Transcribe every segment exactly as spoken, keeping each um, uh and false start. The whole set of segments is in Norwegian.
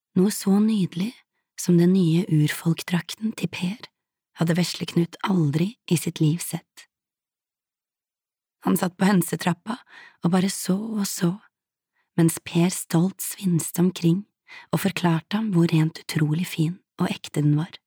Noe så nydelig som den nye urfolkdrakten til Per hadde Vesleknut aldri i sitt liv sett. Han satt på hønsetrappa og bare så og så, mens Per stolt svinste omkring og forklarte ham hvor rent utrolig fin og ekte den var.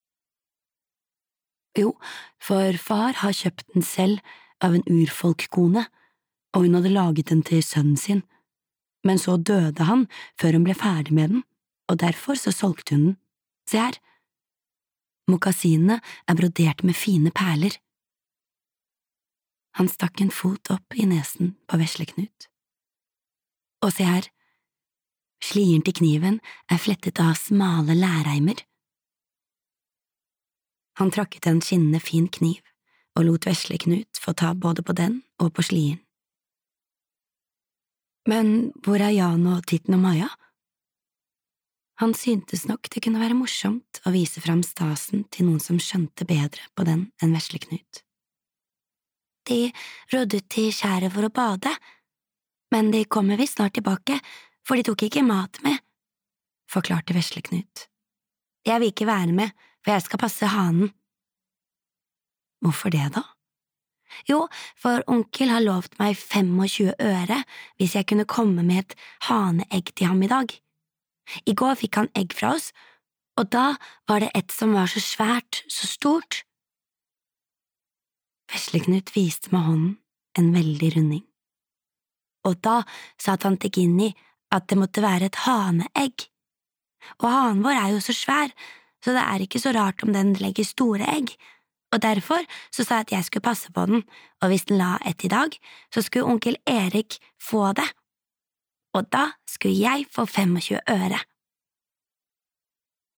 Jo, for far har kjøpt den selv av en urfolkkone, og hun hadde laget den til sønnen sin, men så døde han før hun ble ferdig med den, og derfor så solgte hun den. Se her. Mokasinene er brodert med fine perler. Han stakk en fot opp i nesen på Vesleknut. Og se her. Slieren til kniven er flettet av smale læreimer. Han trakket en skinnende fin kniv og lot Vesleknut få ta både på den og på slieren. Men hvor er Jan og Titten og Maja? Han syntes nok det kunne være morsomt å vise fram stasen til noen som skjønte bedre på den enn Vesleknut. De roddet til skjæret for å bade, men de kommer visst snart tilbake, for de tok ikke mat med, forklarte Vesleknut. Jeg vil ikke være med, for jeg skal passe hanen. Hvorfor det da? Jo, for onkel har lovt meg tjuefem øre hvis jeg kunne komme med et haneegg til ham i dag. I går fikk han egg fra oss, og da var det et som var så svært, så stort. Vesleknut viste med hånden en veldig runding. Og da sa tante Ginny at det måtte være et haneegg. Og hanen vår er jo så svær, så det er ikke så rart om den legger store egg, og derfor så sa jeg at jeg skulle passe på den, og hvis den la ett i dag, så skulle onkel Erik få det. Og da skulle jeg få tjuefem øre.